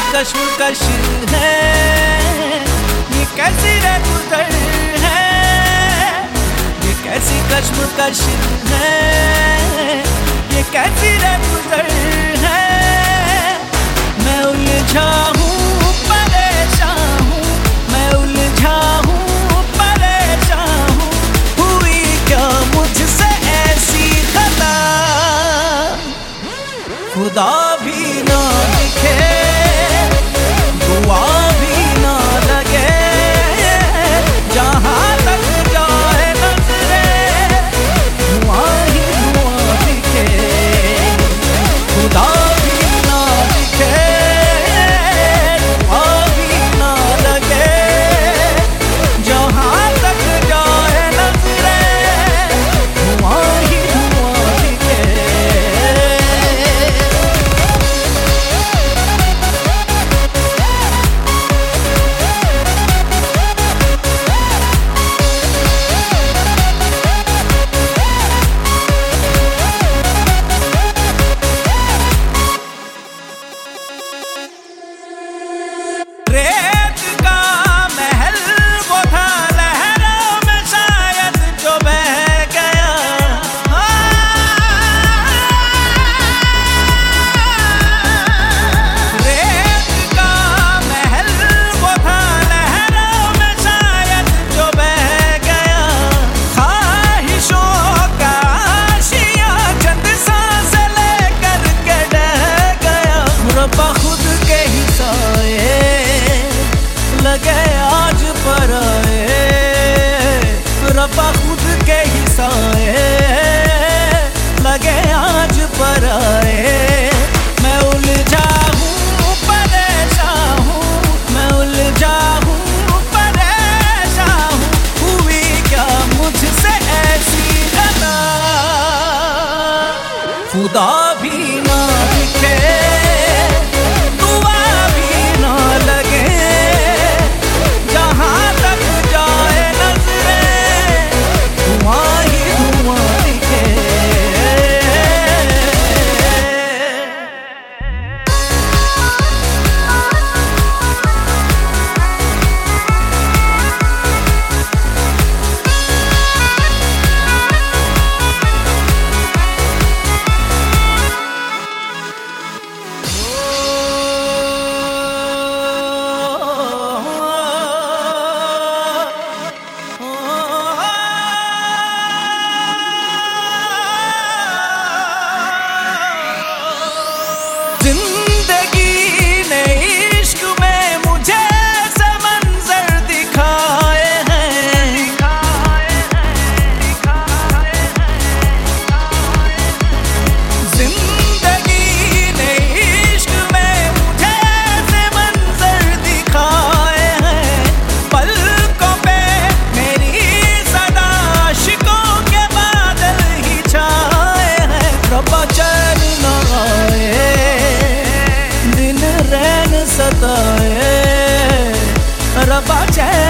कश्मकश है, ये कैसी गुजर है, ये कैसी कश्मकश है, ये कैसी गुजर है। मैं उलझा हूँ परेशान हूँ, मैं उलझा हूँ परेशान हूँ, हुई क्या मुझसे ऐसी खता, खुदा भी ना दिखे, दुआ भी ना लगे, जहाँ तक जाए नजरें धुआं ही धुआं दिखे, खुदा भी ना दिखे, दुआ भी ना लगे, जहाँ तक जाए नजरें धुआं ही धुआं दिखे। रेत का महल वो था लहरों में शायद जो बह गया, रेत का महल वो था लहरों में शायद जो बह गया, ख्वाहिशों का आशिया चंद सांस लेकर के ढह गया, रब्बा खुद के ही साए लगे आज पर आए, रब्बा खुद के ही साए लगे आज पर आए। मैं उलझा हूँ परेशान हूँ, मैं उलझा हूँ परेशान हूँ, हुई क्या मुझसे ऐसी खता, खुदा भी ना दिखे, दुआ भी ना लगे, जहाँ तक जाए नजरें धुआं ही धुआं दिखे। जिंदगी ने इश्क में मुझे ऐसे मंजर दिखाए हैं, जिंदगी ने इश्क में मुझे ऐसे मंजर दिखाए हैं, पलकों पे मेरी सदा आशिकों के बादल ही छाए हैं, रब्बा चैन न आए, दिन रैन सताए, रब्बा चैन